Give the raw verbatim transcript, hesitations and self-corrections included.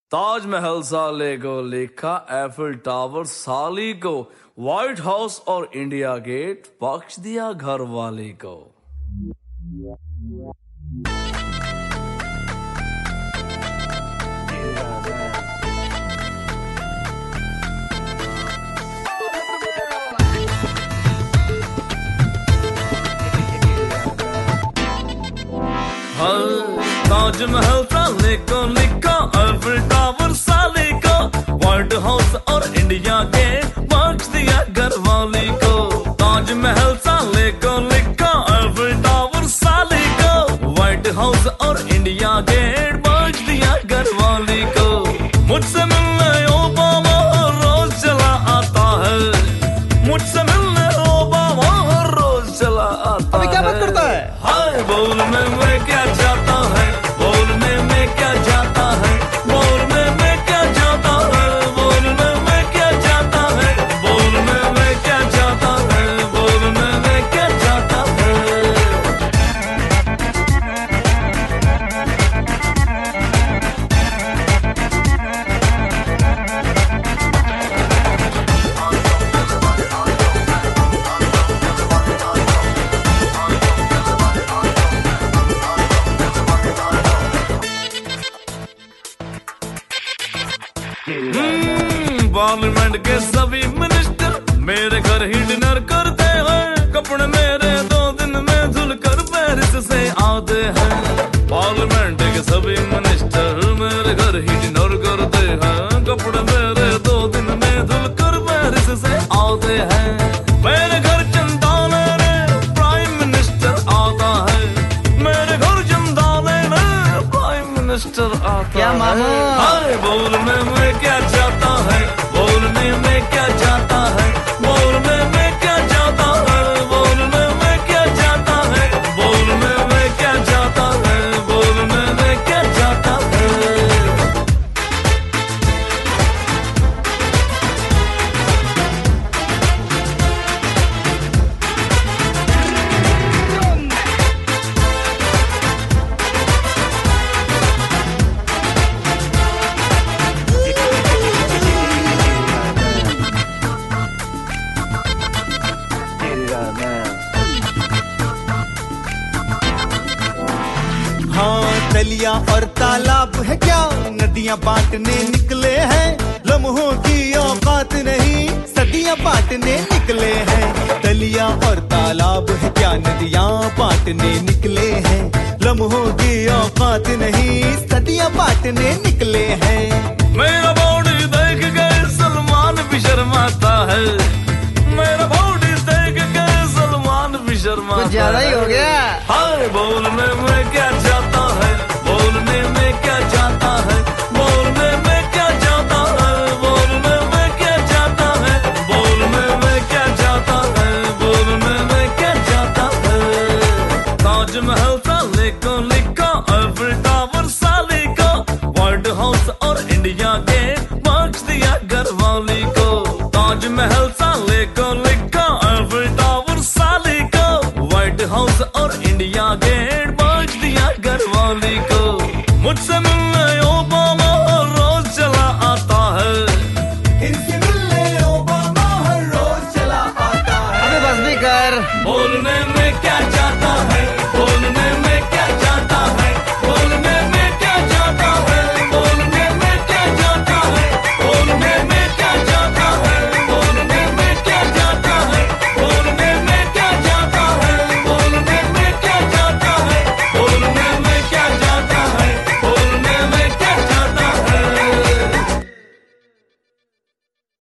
ताजमहल साले को लिखा, एफिल टावर साली को, व्हाइट हाउस और इंडिया गेट बख्श दिया घर वाली को। ताजमहल साले को लिखा, एफिल टावर साले को, व्हाइट हाउस और इंडिया गेट बख्श दिया घर वाली को। ताजमहल साले को लिखा, एफिल टावर साले को, व्हाइट हाउस और इंडिया गेट बख्श दिया घर वाली को। मुझसे मिलने ओबामा रोज चला आता है, मुझसे मिलने ओबामा रोज चला आता है। अभी क्या बात करता है? हाय बोलने में क्या जाता है, बोलने में क्या जाता है, बोलने में क्या जाता है, बोलने में क्या जाता है, बोलने में क्या जाता है, बोलने में क्या जाता है। पार्लियामेंट के सभी मिनिस्टर मेरे घर ही डिनर करते हैं, कपड़े मेरे दो दिन में धुल कर पेरिस से आते हैं। पार्लियामेंट के सभी मिनिस्टर मेरे घर ही डिनर करते हैं, कपड़े मेरे दो दिन में धुल कर पेरिस से आते हैं। मेरे घर चंदा लेने प्राइम मिनिस्टर आता है, मेरे घर चंदा लेने प्राइम मिनिस्टर आता क्या मामा? हाय बोलने में क्या जाता है, बोलने में क्या जाता है, बोलने में क्या जाता है, बोलने में क्या जाता है, बोलने में क्या जाता है, बोलने में क्या जाता है। हाँ, दलिया और तालाब है क्या, नदियाँ बांटने निकले हैं। लम्हों की औकात नहीं, सदियाँ बांटने निकले हैं। दलिया और तालाब है क्या, नदियाँ बांटने निकले हैं। लम्हों की औकात नहीं, सदियाँ बांटने निकले हैं। मेरा बॉडी देख के सलमान भी शर्माता है, मेरा बॉडी देख के सलमान भी शर्माता है। कुछ ज्यादा ही हो गया। हाय बोलने में क्या जाता है, बोलने में क्या जाता है, बोलने में क्या जाता है, बोलने में क्या जाता है, बोलने में क्या जाता है, बोलने में क्या जाता है। ताजमहल साले को लिखा, एफिल टावर साले को, व्हाइट हाउस और इंडिया गेट बख्श दिया घर वाली को। ताजमहल साले को लिखा, एफिल टावर साले को, व्हाइट हाउस और इंडिया गेट बख्श दिया घर वाली को। मुझसे